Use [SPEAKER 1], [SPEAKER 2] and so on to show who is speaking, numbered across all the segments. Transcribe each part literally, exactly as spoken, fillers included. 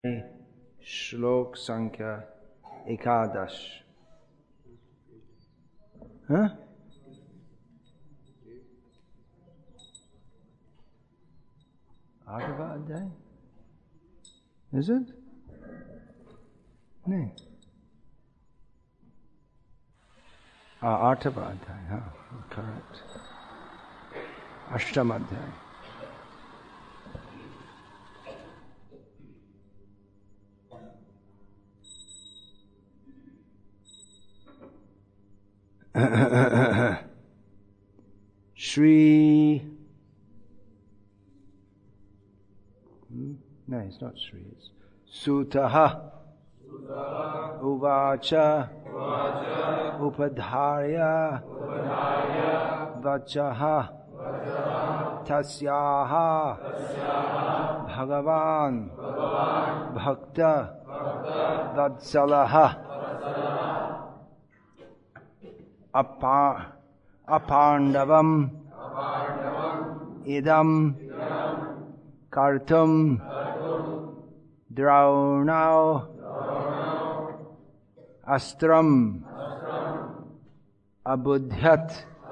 [SPEAKER 1] श्लोक संख्या एकादश। हाँ? आठवां अध्याय? Is it? नहीं। हाँ, आठवां अध्याय। हाँ, करेक्ट। अष्टम अध्याय। Shri. No, it's not Shri. It's Sutaha. Uvacha. Upadharya. Vachaha. Tasyaha. Bhagavan. Bhakta. Vatsalaha. Apa, apandavam, idam, kartum, draunau, astram, abudhyat.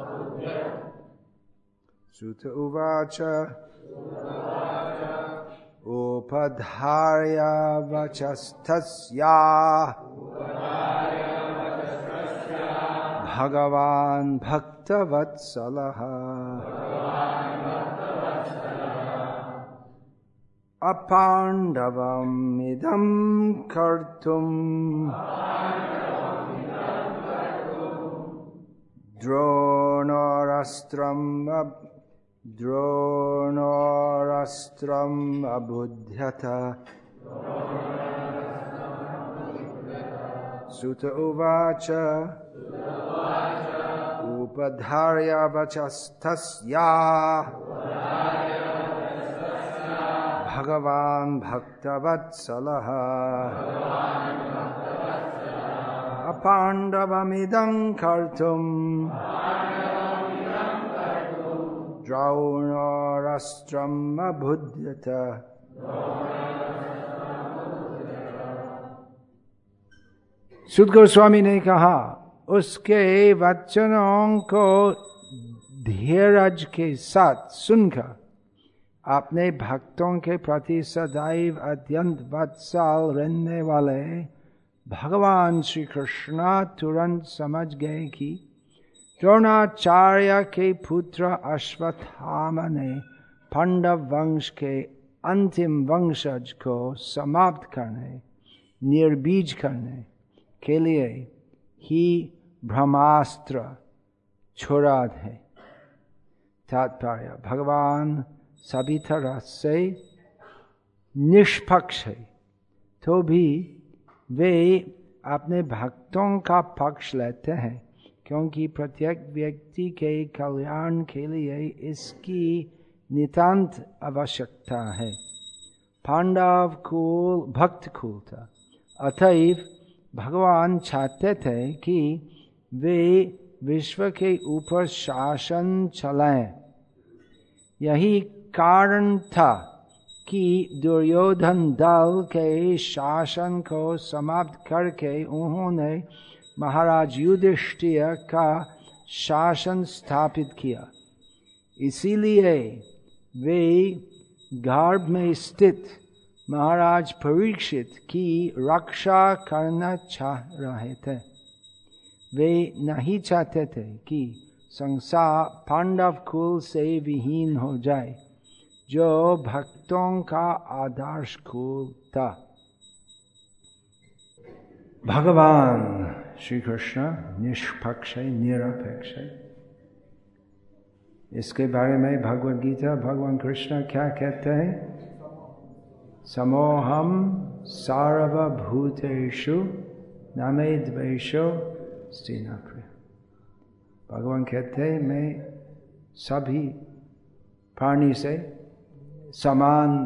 [SPEAKER 1] Suta uvacha, upadharya vachastasya. Bhagavan Bhakta Vatsalaha. Apandavam idam kartum. Dronarastram Dronarastram abudhyata. Sutta uvacha. Upadharya vachastasya. Bhagavan Bhakta Vatsalaha. Apandavamidam kartum. Draunarastram abudhyata. सुद गोस्वामी ने कहा, उसके वचनों को धीरज के साथ सुनकर अपने भक्तों के प्रति सदैव अत्यंत वत्सल रहने वाले भगवान श्री कृष्ण तुरंत समझ गए कि द्रोणाचार्य के पुत्र अश्वत्थामा ने पांडव वंश के अंतिम वंशज को समाप्त करने, निर्बीज करने के लिए ही ब्रह्मास्त्र छोड़ा है। तात्पर्य, भगवान सभी तरह से निष्पक्ष है, तो भी वे अपने भक्तों का पक्ष लेते हैं, क्योंकि प्रत्येक व्यक्ति के कल्याण के लिए इसकी नितांत आवश्यकता है। पांडव कुल भक्त कुल था, अतएव भगवान चाहते थे कि वे विश्व के ऊपर शासन चलाएं। यही कारण था कि दुर्योधन दल के शासन को समाप्त करके उन्होंने महाराज युधिष्ठिर का शासन स्थापित किया। इसीलिए वे गर्भ में स्थित महाराज परीक्षित की रक्षा करना चाह रहे थे। वे नहीं चाहते थे कि संसार पांडव कुल से विहीन हो जाए, जो भक्तों का आदर्श कुल था। भगवान श्री कृष्ण निष्पक्ष है, निरपेक्ष है। इसके बारे में भगवद गीता भगवान कृष्ण क्या कहते हैं? समोहम सर्वभूतेषु न मे द्वेषो स्थिनाप्रिय। भगवान कहते हैं, मैं सभी प्राणी से समान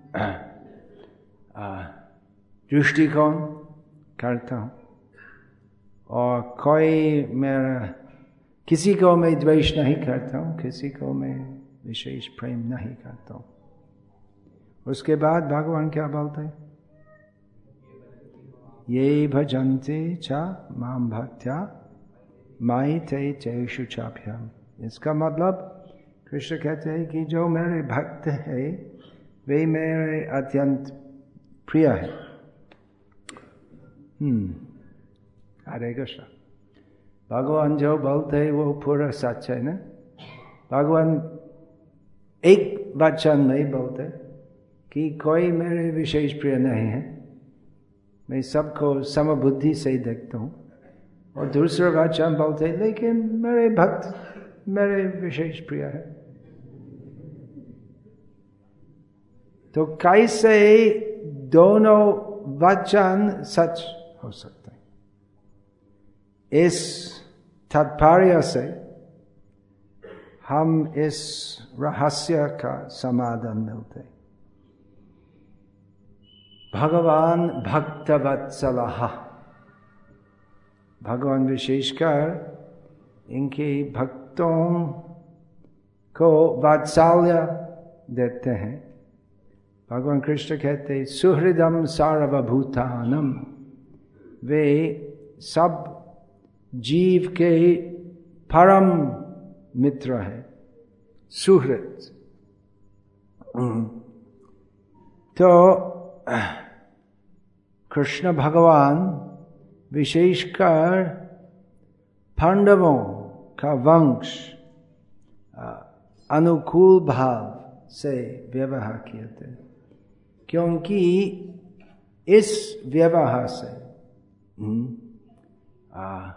[SPEAKER 1] दृष्टिकोण करता हूँ और कोई मेरा किसी को मैं द्वेष नहीं करता हूँ, किसी को मैं विशेष प्रेम नहीं करता हूँ। उसके बाद भगवान क्या बोलते हैं? ये भजन्ते च माम भक्त्या माई ते तेषु चाप्यहम्। इसका मतलब कृष्ण कहते हैं कि जो मेरे भक्त है वे मेरे अत्यंत प्रिय है। हम्म हरे कृष्ण। भगवान जो बोलते हैं वो पूरा सच है ना। भगवान एक वचन नहीं बोलते कि कोई मेरे विशेष प्रिय नहीं है, मैं सबको समबुद्धि से देखता हूँ। और दूसरा वचन बोलते हैं लेकिन मेरे भक्त मेरे विशेष प्रिय है। तो कैसे दोनों वचन सच हो सकते हैं? इस तात्पर्य से हम इस रहस्य का समाधान मिलते। भगवान भक्तवत्सलः, भगवान विशेषकर इनके भक्तों को वात्सल्य देते हैं। भगवान कृष्ण कहते सुहृदम सर्वभूतानम, वे सब जीव के परम मित्र है, सुहृद। तो कृष्ण भगवान विशेषकर पांडवों का वंश अनुकूल भाव से व्यवहार किए थे, क्योंकि इस व्यवहार से आ,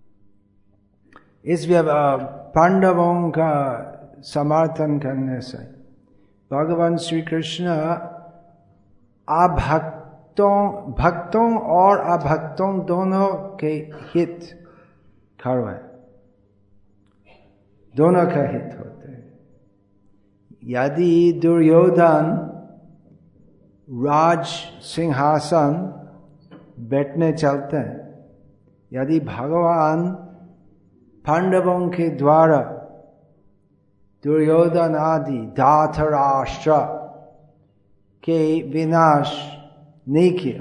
[SPEAKER 1] इस व्यवहार पांडवों का समर्थन करने से भगवान श्री कृष्ण अभक्तों भक्तों और अभक्तों दोनों के हित करवाए, दोनों का हित होते हैं। यदि दुर्योधन राज सिंहासन बैठने चलते हैं, यदि भगवान पांडवों के द्वारा दुर्योधन आदि धातराष्ट्र के विनाश नहीं किया,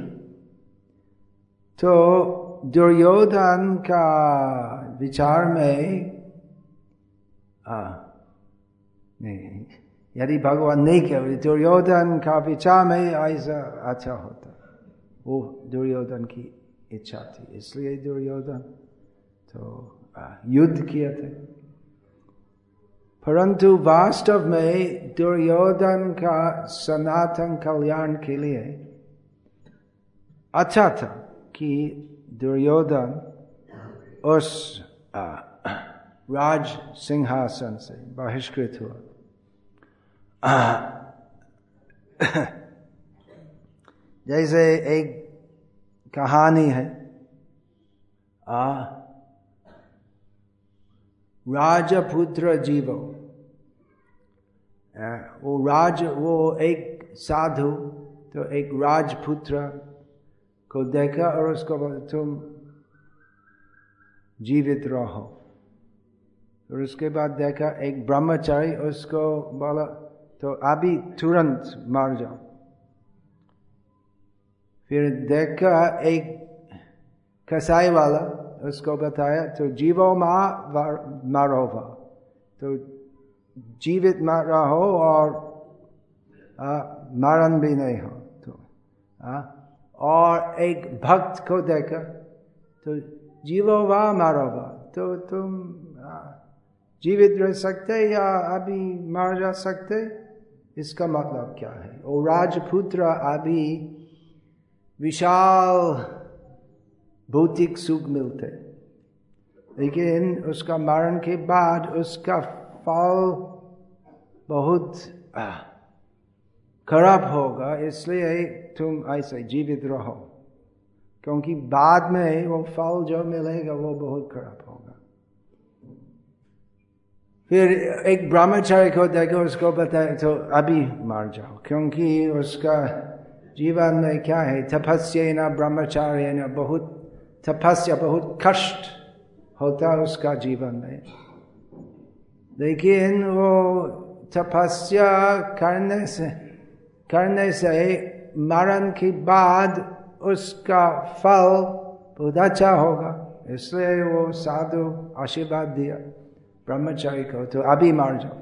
[SPEAKER 1] तो दुर्योधन का विचार में आ, नहीं, यदि भगवान नहीं किया, दुर्योधन का विचार में ऐसा अच्छा होता, वो दुर्योधन की इच्छा थी, इसलिए दुर्योधन तो युद्ध किए थे। परंतु वास्तव में दुर्योधन का सनातन कल्याण के लिए अच्छा था कि दुर्योधन उस राज सिंहासन से बहिष्कृत हुआ। जैसे एक कहानी है, आ राजपुत्र जीवो, वो राज वो एक साधु तो एक राजपुत्र को देखा और उसको बोला तुम जीवित रहो। और उसके बाद देखा एक ब्रह्मचारी, उसको बोला तो अभी तुरंत मार जाओ। फिर देखा एक कसाई वाला, उसको बताया तो जीवो माँ मारोवा, तो जीवित मार रहो और आ, मरण भी नहीं हो। तो आ, और एक भक्त को देखा तो जीवो वा मारोवा, तो तुम आ, जीवित रह सकते या अभी मार जा सकते। इसका मतलब क्या है? और राजपुत्र अभी विशाल भौतिक सुख मिलते, लेकिन उसका मरण के बाद उसका फल बहुत खराब होगा, इसलिए तुम ऐसे जीवित रहो, क्योंकि बाद में वो फल जो मिलेगा वो बहुत खराब होगा। फिर एक ब्रह्मचारी को देखो, उसको बताया तो अभी मार जाओ, क्योंकि उसका जीवन में क्या है, तपस्या न ब्रह्मचार्य न, बहुत तपस्या, बहुत कष्ट होता है उसका जीवन में। लेकिन वो तपस्या करने से करने से मरण के बाद उसका फल बहुत अच्छा होगा, इसलिए वो साधु आशीर्वाद दिया ब्रह्मचारी को, तो अभी मार जाओ।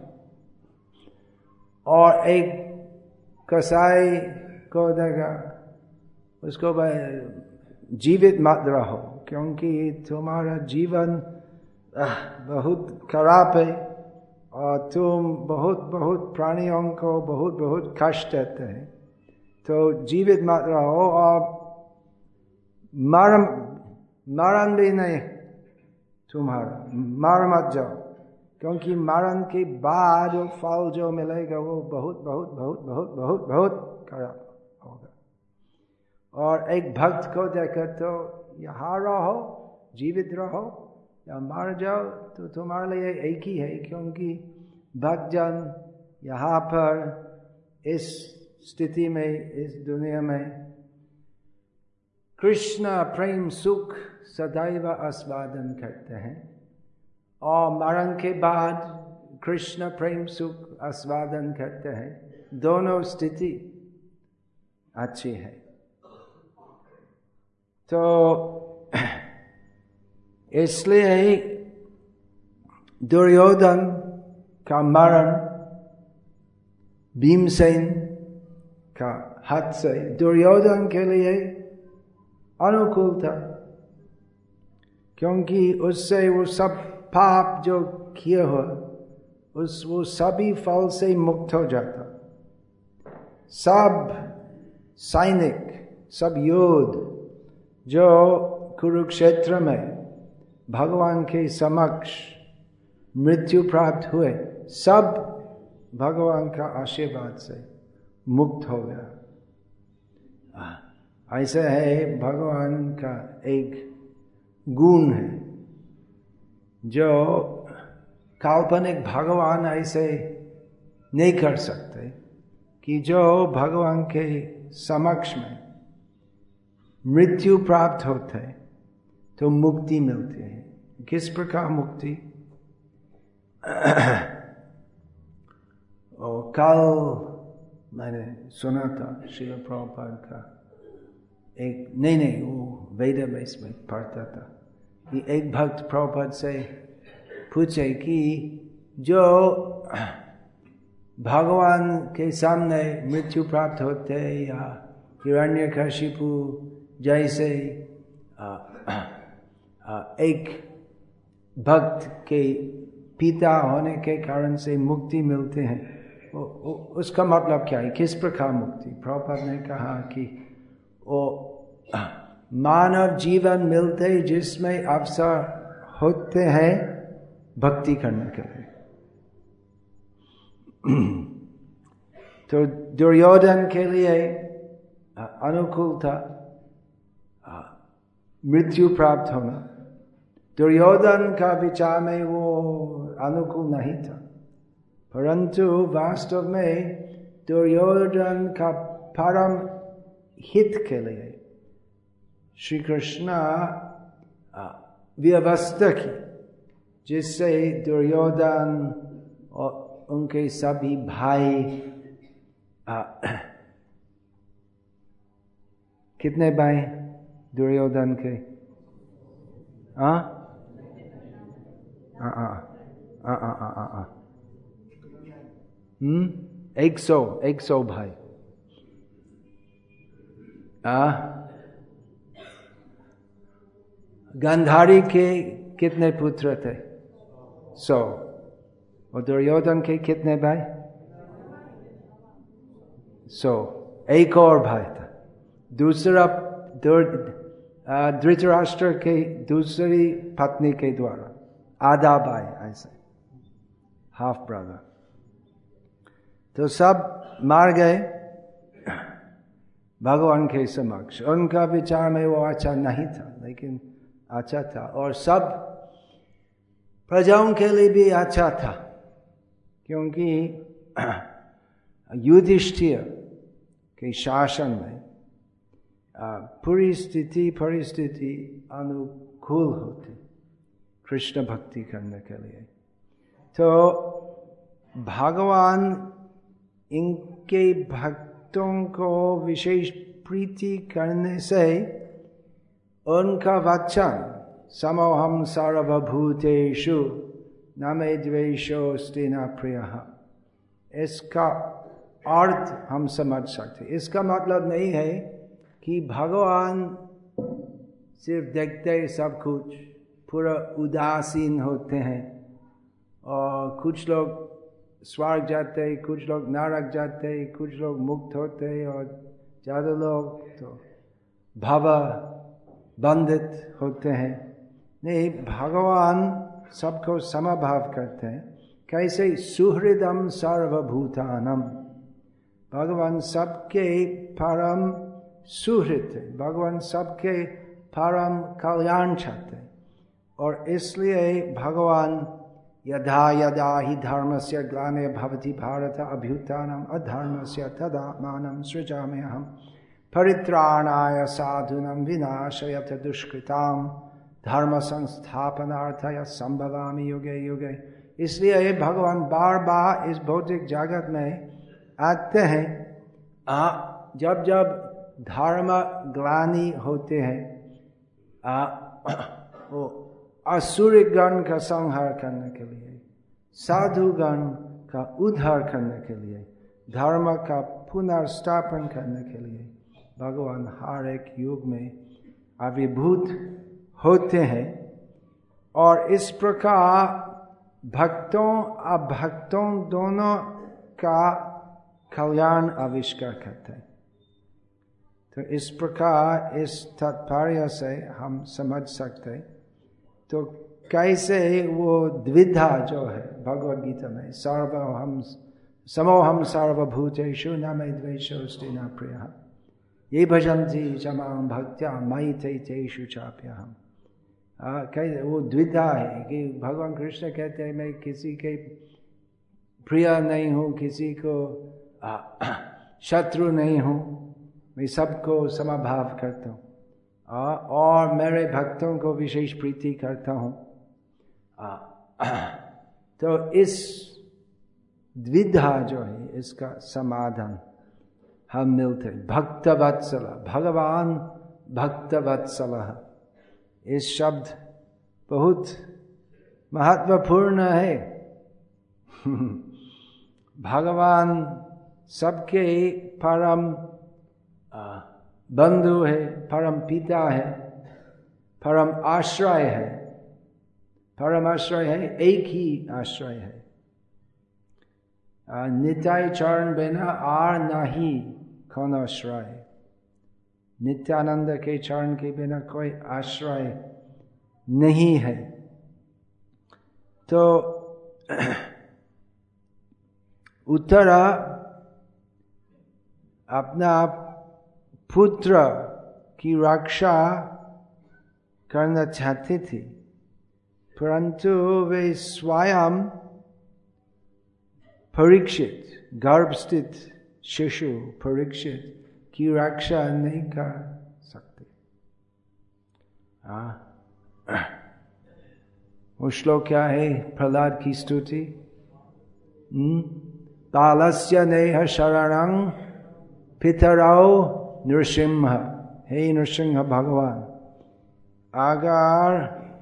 [SPEAKER 1] और एक कसाई को देखा, उसको भाई जीवित मत रहो, क्योंकि तुम्हारा जीवन बहुत खराब है और तुम बहुत बहुत प्राणियों को बहुत बहुत कष्ट देते हैं, तो जीवित मत रहो और मरण मरण भी नहीं तुम्हारा, मर मत जाओ, क्योंकि मरण के बाद वो फल जो मिलेगा वो बहुत बहुत बहुत बहुत बहुत बहुत खराब होगा। और एक भक्त को देखा तो यहाँ रहो, जीवित रहो या मर जाओ तो तुम्हारे लिए एक ही है, क्योंकि भक्तजन यहाँ पर इस स्थिति में, इस दुनिया में कृष्ण प्रेम सुख सदैव आस्वादन करते हैं, और मरण के बाद कृष्ण प्रेम सुख आस्वादन करते हैं। दोनों स्थिति अच्छी है। तो इसलिए दुर्योधन का मरण भीमसेन का हाथ से दुर्योधन के लिए अनुकूल था, क्योंकि उससे वो सब पाप जो किए हो उस वो सभी फल से मुक्त हो जाता। सब सैनिक, सब योद्धा जो कुरुक्षेत्र में भगवान के समक्ष मृत्यु प्राप्त हुए, सब भगवान का आशीर्वाद से मुक्त हो गया। ऐसा है, भगवान का एक गुण है जो काल्पनिक भगवान ऐसे नहीं कर सकते, कि जो भगवान के समक्ष में मृत्यु प्राप्त होते तो मुक्ति मिलती है। किस प्रकार मुक्ति? और कल मैंने सुना था श्रील प्रभुपाद का एक, नहीं नहीं वो वेदावेस में पढ़ता था, कि एक भक्त प्रभुपाद से पूछे कि जो भगवान के सामने मृत्यु प्राप्त होते या हिरण्यकशिपु जैसे आ, आ, एक भक्त के पिता होने के कारण से मुक्ति मिलते हैं, वो, वो, उसका मतलब क्या है? किस प्रकार मुक्ति? प्रभुपाद ने कहा कि वो मानव जीवन मिलते जिसमें अवसर होते हैं भक्ति करने के लिए। तो दुर्योधन के लिए अनुकूल था मृत्यु प्राप्त होना। दुर्योधन का विचार में वो अनुकूल नहीं था, परंतु वास्तव में दुर्योधन का परम हित के लिए श्री कृष्ण व्यवस्था की, जिससे दुर्योधन और उनके सभी भाई आ, कितने भाई दुर्योधन के? हाँ हाँ हाँ हाँ हाँ हाँ हाँ हम्म एक सौ एक सौ भाई। आ गांधारी के कितने पुत्र थे? सौ। और दुर्योधन के कितने भाई? सौ। एक और भाई था, दूसरा धृतराष्ट्र के दूसरी पत्नी के द्वारा आधा भाई, ऐसे हाफ ब्रदर। तो सब मार गए भगवान के समक्ष। उनका विचार में वो अच्छा नहीं था, लेकिन अच्छा था, और सब प्रजाओं के लिए भी अच्छा था, क्योंकि युधिष्ठिर के शासन में पूरी स्थिति परिस्थिति अनुकूल होती कृष्ण भक्ति करने के लिए। तो भगवान इनके भक्तों को विशेष प्रीति करने से उनका वचन समोहम सर्वभूतेषु न मे द्वेषोऽस्ति न प्रियः, इसका अर्थ हम समझ सकते। इसका मतलब नहीं है कि भगवान सिर्फ देखते सब कुछ, पूरा उदासीन होते हैं, और कुछ लोग स्वर्ग जाते, कुछ लोग नरक जाते, कुछ लोग मुक्त होते, और ज़्यादा लोग तो भव बंधित होते हैं। नहीं, भगवान सबको समभाव करते हैं। कैसे? सुहृदम सर्वभूतानम, भगवान सबके परम सुहृद है, भगवान सबके परम कल्याण चाहते हैं। और इसलिए भगवान यदा यदा हि धर्मस्य ग्लानिर् भवति भारत अभ्युत्थानम् अधर्मस्य तदात्मानं सृजाम्यहम् परित्राणाय साधूनां विनाशयत दुष्कृतां धर्म संस्थापनार्थाय संभवामि युगे युगे। इसलिए भगवान बार बार इस भौतिक जगत में आते हैं। आ, जब जब धर्म ग्लानि होते हैं, आ, वो असुरगण का संहार करने के लिए, साधुगण का उद्धार करने के लिए, धर्म का पुनर्स्थापन करने के लिए भगवान हर एक युग में आविर्भूत होते हैं। और इस प्रकार भक्तों अभक्तों दोनों का कल्याण आविष्कार करते हैं। तो इस प्रकार इस तात्पर्य से हम समझ सकते हैं तो कैसे वो द्विधा जो है भगवद गीता में, सर्वहम समोहम सर्वभूतेषु न मे द्वेषोऽस्ति न प्रियः ये भजन्ति च मां भक्त्या मयि ते तेषु चाप्यहम्। कैसे वो द्विधा है कि भगवान कृष्ण कहते हैं मैं किसी के प्रिय नहीं हूँ, किसी को शत्रु नहीं हूँ, मैं सबको समभाव करता हूँ और मेरे भक्तों को विशेष प्रीति करता हूँ। तो इस द्विधा जो है इसका समाधान हम मिलते। भक्तवत्सल, भगवान भक्तवत्सल, इस शब्द बहुत महत्वपूर्ण है। भगवान सबके परम बंधु है, परम पिता है, परम आश्रय है। परम आश्रय है, एक ही आश्रय है। निताय चरण बिना आर नहीं कौन आश्रय। नित्यानंद के चरण के बिना कोई आश्रय नहीं है। तो उत्तरा अपना पुत्र की रक्षा करना चाहती थी, परंतु वे स्वयं परीक्षित, गर्भ स्थित शिशु परीक्षित की रक्षा नहीं कर सकते। वो श्लोक क्या है प्रहलाद की स्तुति? बालस्य नेह शरणं पितरौ नृसिंह। हे नृसिंह भगवान, अगर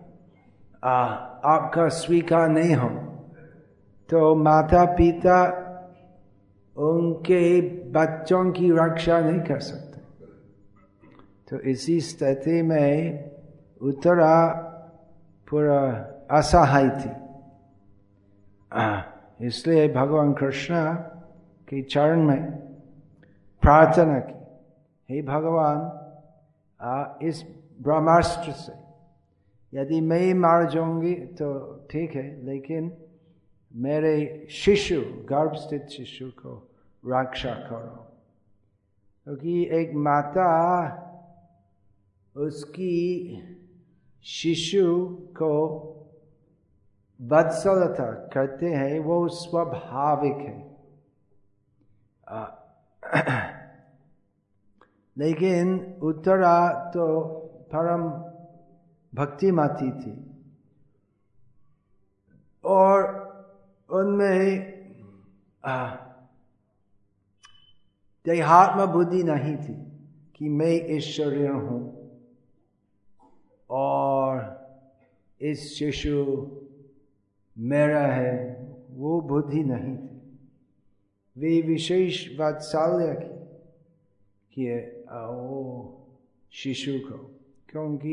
[SPEAKER 1] आपका स्वीकार नहीं हो तो माता पिता उनके बच्चों की रक्षा नहीं कर सकते। तो इसी स्थिति में उत्तरा पूरा असहाय थी। इसलिए भगवान कृष्ण के चरण में प्रार्थना की, हे भगवान, इस ब्रह्मास्त्र से यदि मैं मार जाऊंगी तो ठीक है, लेकिन मेरे शिशु, गर्भ स्थित शिशु को रक्षा करो। क्योंकि तो एक माता उसकी शिशु को वत्सलता करते हैं, वो स्वाभाविक है। आ, लेकिन उत्तरा तो परम भक्तिमती थी और उनमें देहात्म बुद्धि नहीं थी कि मैं इस शरीर हूँ और इस शिशु मेरा है, वो बुद्धि नहीं थी। वे विशेष वात्सल्य किए वो शिशु को, क्योंकि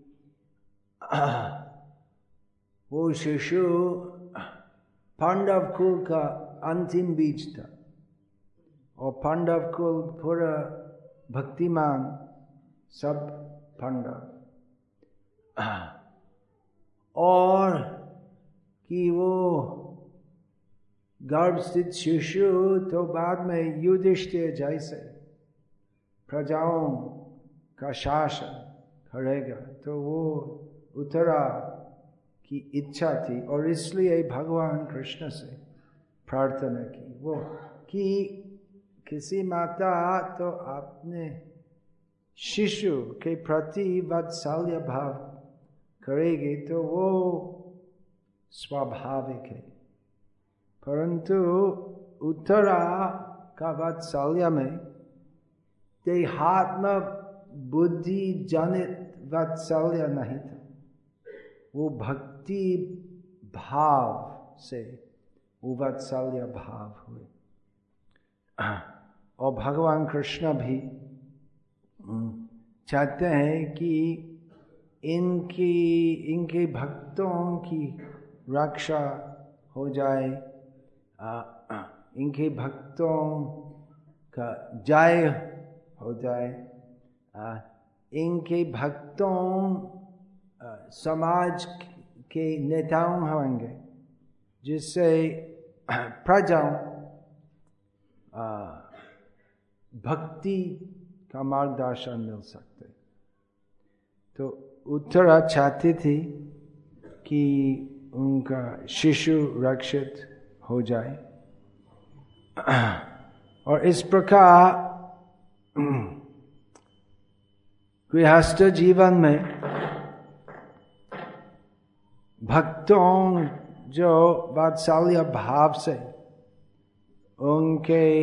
[SPEAKER 1] वो शिशु पांडव कुल का अंतिम बीज था और पांडव कुल पूरा भक्तिमान, सब पांडव, और कि वो गर्भ स्थित शिशु तो बाद में युधिष्ठिर जैसे प्रजाओं का शासन करेगा, तो वो उत्तरा की इच्छा थी और इसलिए भगवान कृष्ण से प्रार्थना की वो कि किसी माता तो अपने शिशु के प्रति वात्सल्य भाव करेगी तो वो स्वाभाविक है, परंतु उत्तरा का वात्सल्य में देहात्म बुद्धि जनित वात्सल्य नहीं था, वो भक्ति भाव से वो वात्सल्य भाव हुए। और भगवान कृष्ण भी चाहते हैं कि इनकी इनके भक्तों की रक्षा हो जाए, इनके भक्तों का जय हो जाए, इनके भक्तों समाज के नेताओं होंगे, जिससे प्रजाओं भक्ति का मार्गदर्शन मिल सकते। तो उत्तरा चाहती थी कि उनका शिशु रक्षित हो जाए और इस प्रकार गृहस्थ जीवन में भक्तों जो वात्सल्य भाव से उनके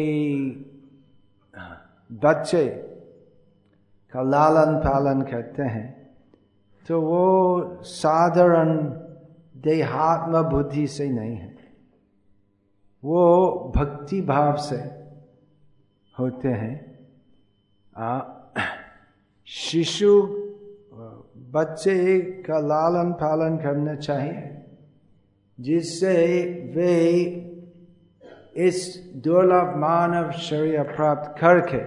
[SPEAKER 1] बच्चे का लालन पालन करते हैं, तो वो साधारण देहात्म बुद्धि से नहीं है, वो भक्ति भाव से होते हैं। आ, शिशु बच्चे का लालन पालन करना चाहिए, जिससे वे इस दुर्लभ मानव शरीर प्राप्त करके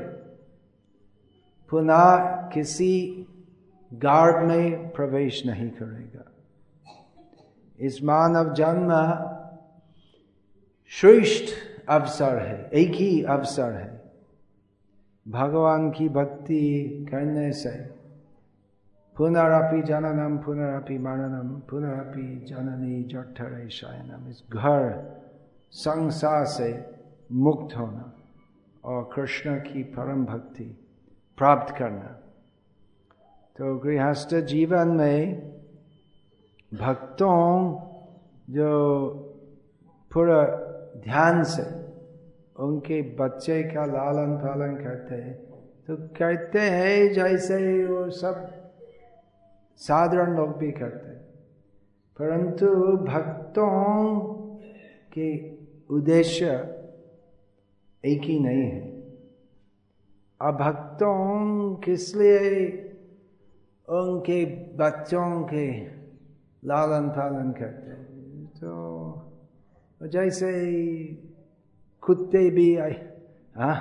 [SPEAKER 1] पुनः किसी गर्भ में प्रवेश नहीं करेगा। इस मानव जन्म श्रेष्ठ अवसर है, एक ही अवसर है भगवान की भक्ति करने से। पुनरपि जननम पुनरपि मरणम पुनरपि जननी जठरे शयनम, इस घर संसार से मुक्त होना और कृष्ण की परम भक्ति प्राप्त करना। तो गृहस्थ जीवन में भक्तों जो पूरा ध्यान से उनके बच्चे का लालन पालन करते हैं, तो करते हैं जैसे वो सब साधारण लोग भी करते हैं, परंतु भक्तों के उद्देश्य एक ही नहीं है। अब भक्तों किस लिए उनके बच्चों के लालन पालन करते हैं, तो जैसे कुत्ते भी आए, हाँ,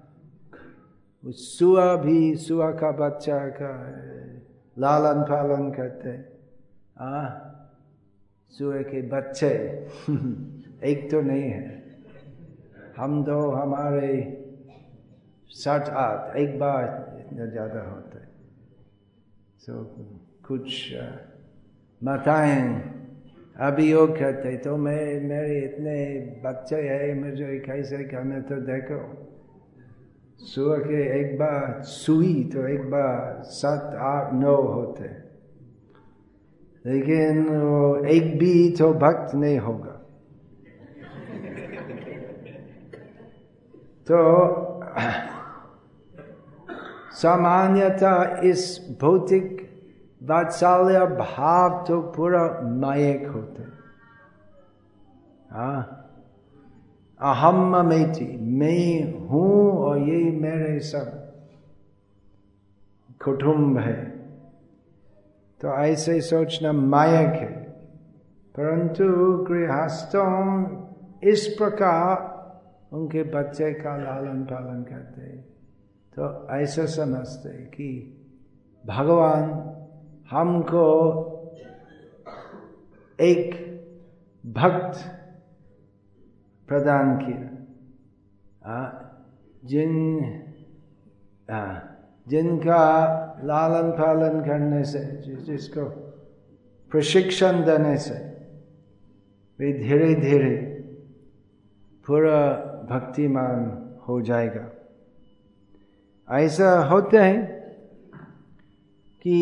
[SPEAKER 1] सुआ भी सुआ का बच्चा का लालन पालन करते, हाँ, सुए के बच्चे एक तो नहीं है, हम दो हमारे साठ आठ एक बार इतना ज्यादा होता है। सो so, कुछ माताएं अभियोग करते, तो मैं मेरे इतने बच्चे हैं, मुझे कैसे करने, तो देखो सुअर के एक बार सुई तो एक बार सात आठ नौ होते, लेकिन वो एक भी तो भक्त नहीं होगा। तो सामान्यतः इस भौतिक वात्सल्य भाव तो पूरा मायक होते। हाँ, अहम ममेति, मैं हूं और ये मेरे सब कुटुंब है, तो ऐसे सोचना मायक है। परंतु गृहस्थों इस प्रकार उनके बच्चे का लालन पालन करते, तो ऐसा समझते कि भगवान हमको एक भक्त प्रदान किया, जिन आ, जिनका लालन पालन करने से, जिसको प्रशिक्षण देने से वे धीरे धीरे पूरा भक्तिमान हो जाएगा। ऐसा होता है कि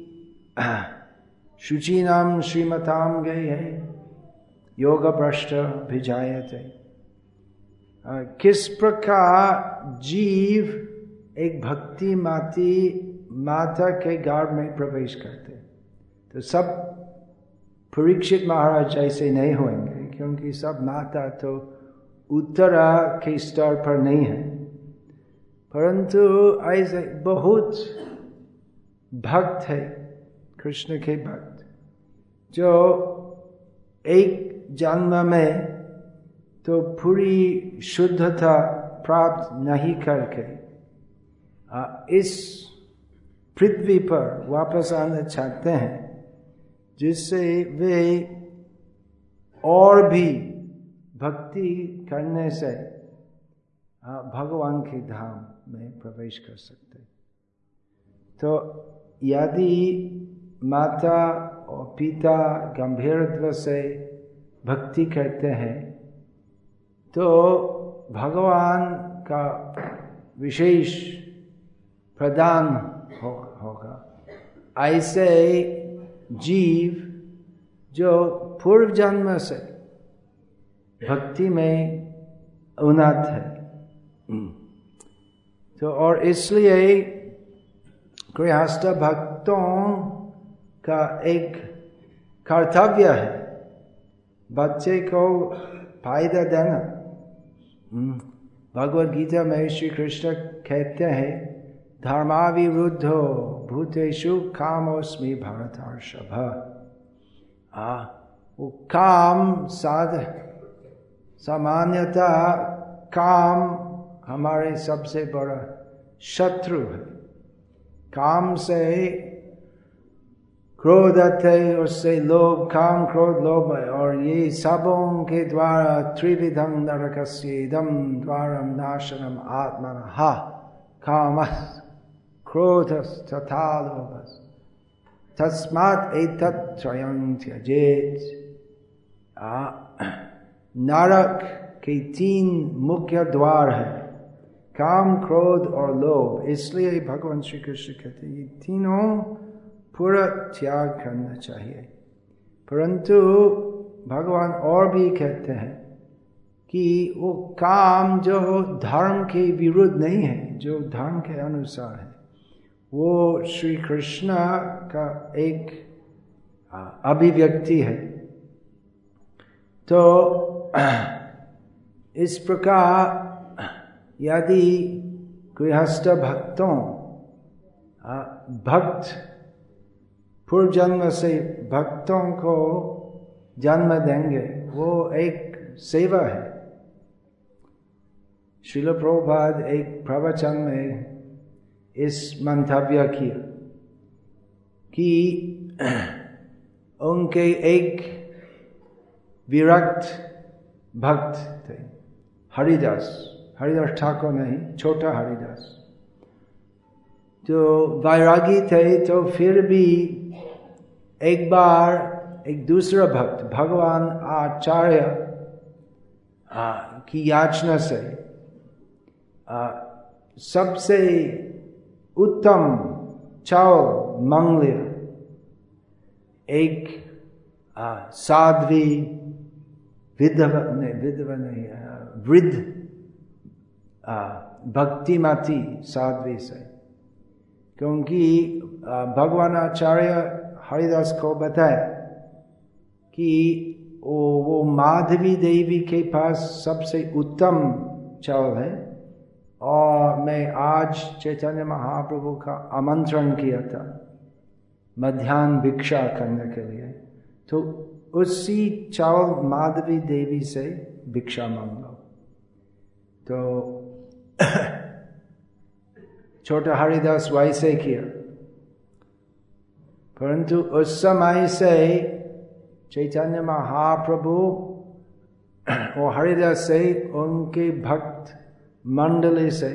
[SPEAKER 1] शुचि नाम श्रीमताम गए है योग भ्रष्ट भिजायते। किस प्रकार जीव एक भक्ति माती माता के गर्भ में प्रवेश करते, तो सब परीक्षित महाराज जैसे नहीं होंगे, क्योंकि सब माता तो उत्तरा के स्तर पर नहीं है। परंतु ऐसे बहुत भक्त है, कृष्ण के भक्त, जो एक जन्म में तो पूरी शुद्धता प्राप्त नहीं करके इस पृथ्वी पर वापस आना चाहते हैं, जिससे वे और भी भक्ति करने से भगवान के धाम में प्रवेश कर सकते। तो यदि माता और पिता गंभीरत्व से भक्ति करते हैं, तो भगवान का विशेष प्रदान हो, होगा। ऐसे जीव जो पूर्व जन्म से भक्ति में उन्नत है, तो और इसलिए गृहस्थ भक्तों का एक कर्तव्य है बच्चे को फायदा देना। भगवद गीता में श्री कृष्ण कहते हैं, धर्माविरुद्धो भूतेषु कामोस्मि भरतर्षभ। आ वो काम साध सामान्यतः काम हमारे सबसे बड़ा शत्रु है। काम से क्रोध आते, उससे लोभ, काम क्रोध लोभ, और ये सबों के द्वारा त्रिविधम नरकस्य इदं द्वारम नाशनम आत्मनः कामः क्रोधः तथा लोभः तस्मात् एतत् त्रयं त्यजेत्। नरक के तीन मुख्य द्वार है, काम क्रोध और लोभ। इसलिए भगवान श्री कृष्ण कहते हैं ये तीनों पूरा त्याग करना चाहिए। परंतु भगवान और भी कहते हैं कि वो काम जो धर्म के विरुद्ध नहीं है, जो धर्म के अनुसार है, वो श्री कृष्ण का एक अभिव्यक्ति है। तो इस प्रकार यदि गृहस्थ भक्तों भक्त पूर्व जन्म से भक्तों को जन्म देंगे, वो एक सेवा है। श्रील प्रभुपाद एक प्रवचन में इस मंतव्य किया कि उनके एक विरक्त भक्त थे, हरिदास, हरिदास ठाकुर नहीं, छोटा हरिदास, जो वैरागी थे। तो फिर भी एक बार एक दूसरा भक्त भगवान आचार्य की याचना से आ, सबसे उत्तम चावल मांग लिया। एक आ, साध्वी विधवा नहीं विधवा नहीं वृद्ध भक्तिमती साध्वी से क्योंकि भगवान आचार्य हरिदास को बताए कि वो वो माधवी देवी के पास सबसे उत्तम चावल है, और मैं आज चैतन्य महाप्रभु का आमंत्रण किया था मध्याह्न भिक्षा करने के लिए, तो उसी चावल माधवी देवी से भिक्षा मांग लो। तो छोटा हरिदास वैसे किया, परंतु उस समय से चैतन्य महाप्रभु और हरिदास से उनके भक्त मंडली से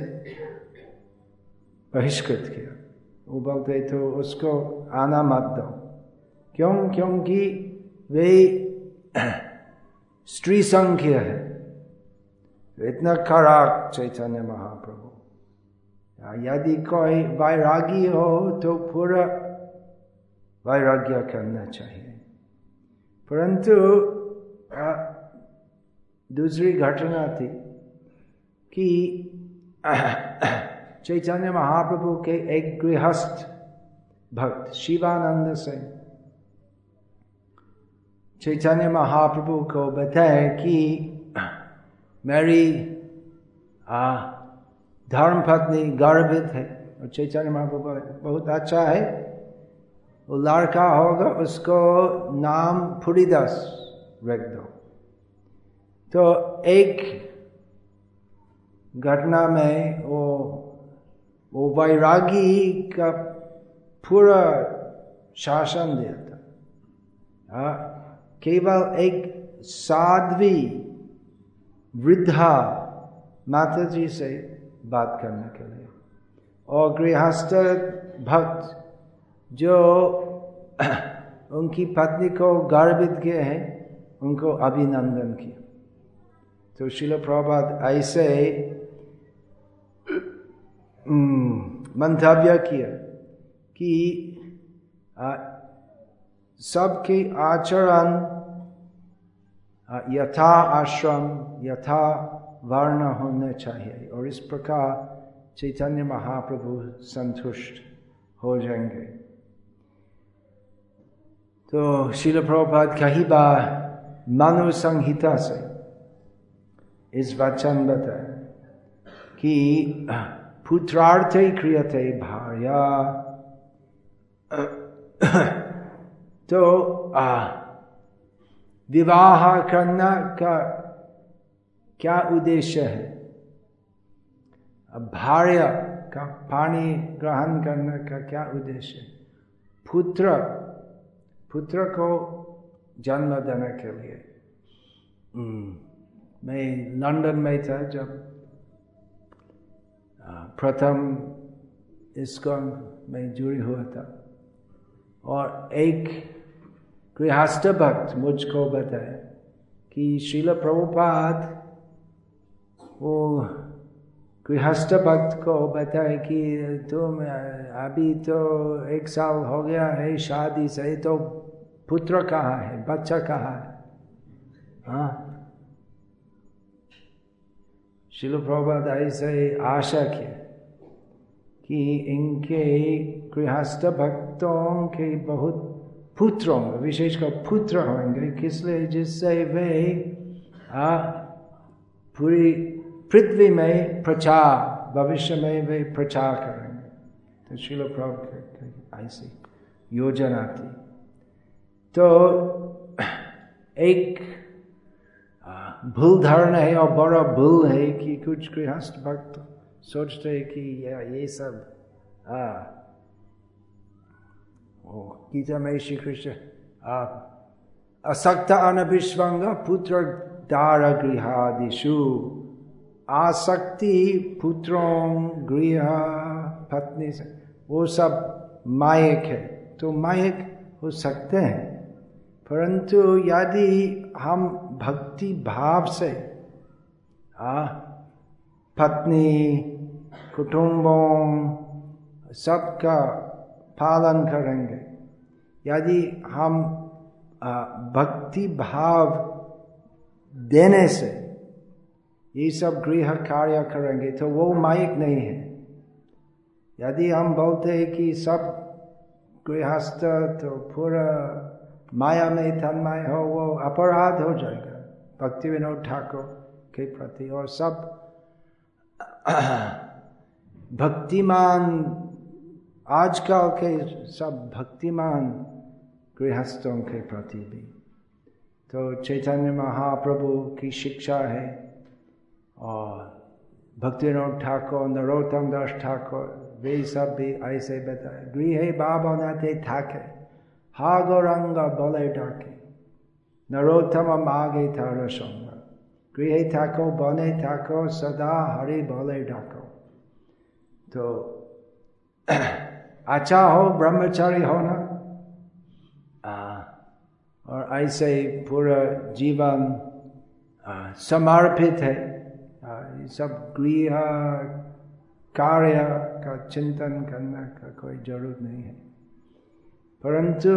[SPEAKER 1] बहिष्कृत किया। वो बोलते तो उसको आना मत दो, क्यों? क्योंकि वे स्त्री संख्या है, इतना खराब चैतन्य महाप्रभु। यदि कोई वैरागी हो तो पूरा वैराग्य करना चाहिए। परंतु दूसरी घटना थी कि चैतन्य महाप्रभु के एक गृहस्थ भक्त शिवानंद से चैतन्य महाप्रभु को बताया कि मेरी धर्मपत्नी गर्भित है, और चैतन्य महाप्रभु बहुत अच्छा है, वो लड़का होगा उसको नाम पुरीदास रख दो। तो एक घटना में वो वो वैरागी का पूरा शासन दिया था। केवल एक साध्वी वृद्धा माता जी से बात करने के लिए, और गृहस्थ भक्त जो उनकी पत्नी को गर्भित किए हैं उनको अभिनंदन किया। तो श्रील प्रभुपाद ऐसे मंतव्य किया कि सबके आचरण यथा आश्रम यथा वर्ण होने चाहिए, और इस प्रकार चैतन्य महाप्रभु संतुष्ट हो जाएंगे। तो श्रील प्रभुपाद कई बार मनु संहिता से इस वचन बताए कि पुत्रार्थे क्रियते भार्या। तो विवाह करना का क्या उद्देश्य है? भार्या का पानी ग्रहण करने का क्या उद्देश्य है? पुत्र पुत्र को जन्म देने के लिए। मैं लंदन में था जब प्रथम इस्कॉन में जुड़ी हुआ था, और एक गृहस्थ भक्त मुझको बताया कि श्रील प्रभुपाद वो गृहस्थ भक्त को बताया कि तुम अभी तो एक साल हो गया है शादी से, तो पुत्र कहाँ है, बच्चा कहाँ है? हाँ, श्रील प्रभुपाद ऐसे आशा की कि इनके गृहस्थ भक्तों के बहुत पुत्रों विशेषकर पुत्र होंगे, किसलिए जिससे वे पूरी पृथ्वी में प्रचार भविष्य में वे प्रचार करेंगे। तो श्रील प्रभुपाद ऐसी योजना थी। तो एक भूल धारणा है और बड़ा भूल है कि कुछ गृहस्थ भक्त सोचते हैं कि ये सब आ, गीता में श्री कृष्ण असक्त अनभिष्वंग पुत्र दार गृहादिषु, आसक्ति पुत्रों गृह पत्नी से, वो सब मायक है। तो मायक हो सकते हैं, परंतु यदि हम भक्ति भाव से आ, पत्नी कुटुंबों सबका पालन करेंगे, यदि हम भक्ति भाव देने से ये सब गृह कार्य करेंगे, तो वो मायक नहीं है, यदि हम बोलते हैं कि सब गृहस्थ तो पूरा माया में तन्मय हो, वो अपराध हो जाएगा भक्ति विनोद ठाकुर के प्रति। और सब भक्तिमान आजकल के सब भक्तिमान गृहस्थों के प्रति भी। तो चैतन्य महाप्रभु की शिक्षा है और भक्ति विनोद ठाकुर, नरोत्तम दास ठाकुर, वे सब भी ऐसे बताए। गृहे बाबा नाथे ठाके हा गौरंग बले डाके, नरोत्तम मागे थार संग, गृहे ठाको बने ठाको सदा हरि बोले डाको। तो अच्छा हो ब्रह्मचारी होना आ, और ऐसे पूरा जीवन आ, समर्पित है। आ, ये सब गृह कार्य का चिंतन करने का कोई जरूरत नहीं है। परंतु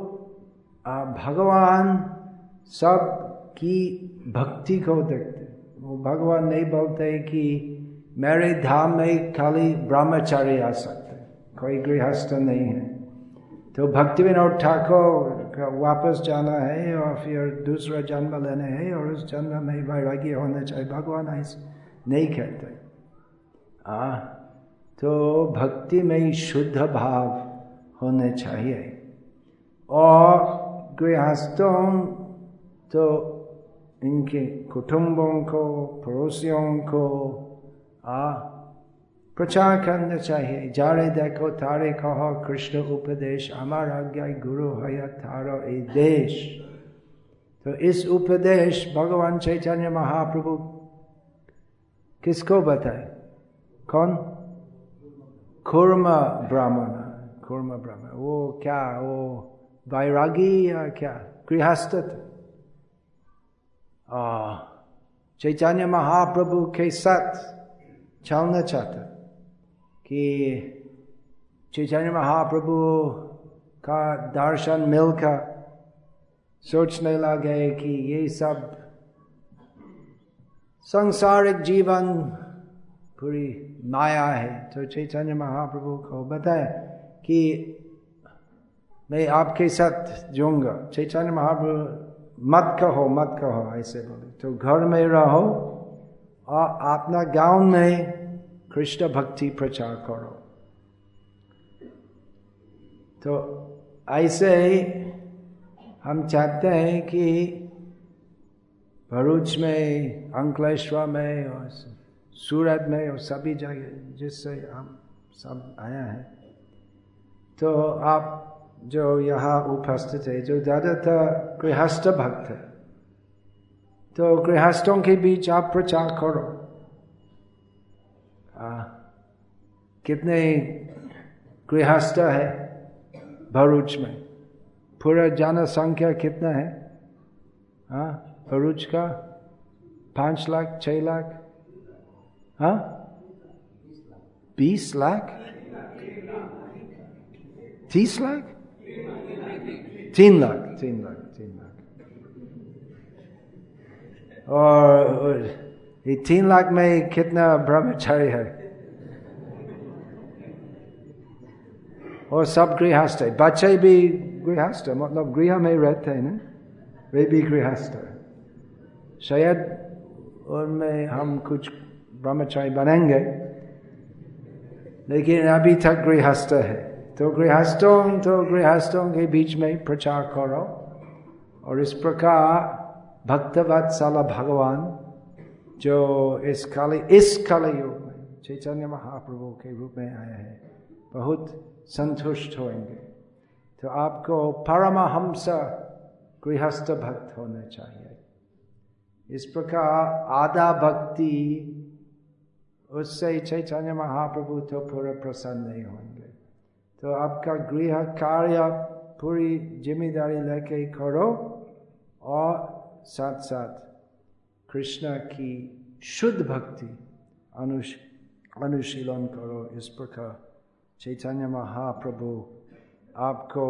[SPEAKER 1] भगवान सब की भक्ति को देखते। वो भगवान नहीं बोलते कि मेरे धाम में खाली ब्रह्मचारी आ सकते, कोई गृहस्थ नहीं है। तो भक्ति विनोद ठाकुर का वापस जाना है और फिर दूसरा जन्म लेना है और उस जन्म में वैराग्य होना चाहिए, भगवान ऐसे नहीं कहते। आ, तो भक्ति में शुद्ध भाव होने चाहिए। और गृहस्थों तो इनके कुटुंबों को, पड़ोसियों को आ प्रचार करना चाहिए। जारे देखो तारे कहो कृष्ण उपदेश, अमर आज्ञा गुरु है थारो ए देश। तो इस उपदेश भगवान चैतन्य महाप्रभु किसको बताए? कौन? खुर्मा ब्राह्मण। खुर्मा ब्राह्मण वो क्या, वो वैरागी या क्या? गृहस्थ। चैतन्य महाप्रभु के साथ चलना चाहता कि चैतन्य महाप्रभु का दर्शन मिलकर सोचने लगे कि ये सब सांसारिक जीवन पूरी माया है। तो चैतन्य महाप्रभु को बताया कि मैं आपके साथ जाऊंगा। चैतन्य महाप्रभु मत कहो मत कहो ऐसे बोले, तो घर में रहो और अपना गांव में कृष्ण भक्ति प्रचार करो। तो ऐसे हम चाहते हैं कि भरूच में, अंकलेश्वर में और सूरत में और सभी जगह जिससे हम सब आया है, तो आप जो यहाँ उपस्थित है जो ज्यादातर गृहस्थ भक्त है, तो गृहस्थों के बीच आप प्रचार करो। आ, कितने गृहस्थ है भरूच में? पूरा जनसंख्या कितना है? हाँ, भरूच का पांच लाख छह लाख हाँ बीस लाख तीस लाख तीन लाख तीन लाख तीन लाख और ये तीन लाख में कितना ब्रह्मचारी है? और सब गृहस्थ है। बच्चे भी गृहस्थ, मतलब गृह में रहते हैं ना, वे भी गृहस्थ है। शायद उनमें हम कुछ ब्रह्मचारी बनेंगे, लेकिन अभी तक गृहस्थ है। तो गृहस्थों तो गृहस्थों के बीच में प्रचार करो। और इस प्रकार भक्तवत्सल भगवान जो इस काली इस काली युग में चैतन्य महाप्रभु के रूप में आया है, बहुत संतुष्ट होंगे। तो आपको परमहंस गृहस्थ भक्त होने चाहिए। इस प्रकार आधा भक्ति, उससे चैतन्य महाप्रभु तो पूरा प्रसन्न नहीं होंगे। तो आपका गृह कार्य पूरी जिम्मेदारी लेके करो और साथ साथ कृष्ण की शुद्ध भक्ति अनुश अनुशीलन करो। इस प्रकार चैतन्य महाप्रभु आपको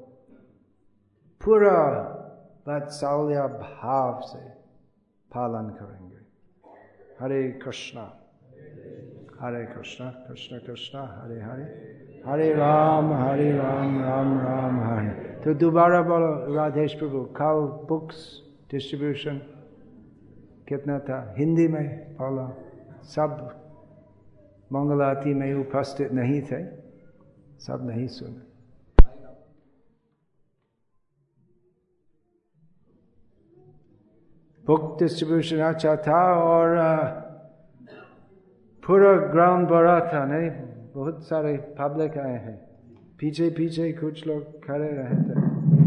[SPEAKER 1] पूरा वात्सल्य भाव से पालन करेंगे। हरे कृष्णा। हरे कृष्णा कृष्ण कृष्ण हरे हरे हरे राम हरे राम राम राम हरे। तो दोबारा बोलो राधेश प्रभु, कल बुक्स डिस्ट्रीब्यूशन कितना था? हिंदी में बोलो। सब मंगल आरती में उपस्थित नहीं थे, सब नहीं सुने। बुक डिस्ट्रीब्यूशन अच्छा था और पूरा ग्राउंड बड़ा था, नहीं बहुत सारे पब्लिक आए हैं। पीछे पीछे कुछ लोग खड़े रहे थे।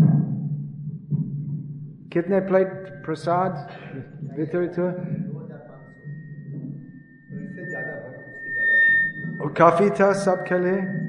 [SPEAKER 1] कितने प्लेट प्रसाद वितरित हुए? और काफी था सबके लिए।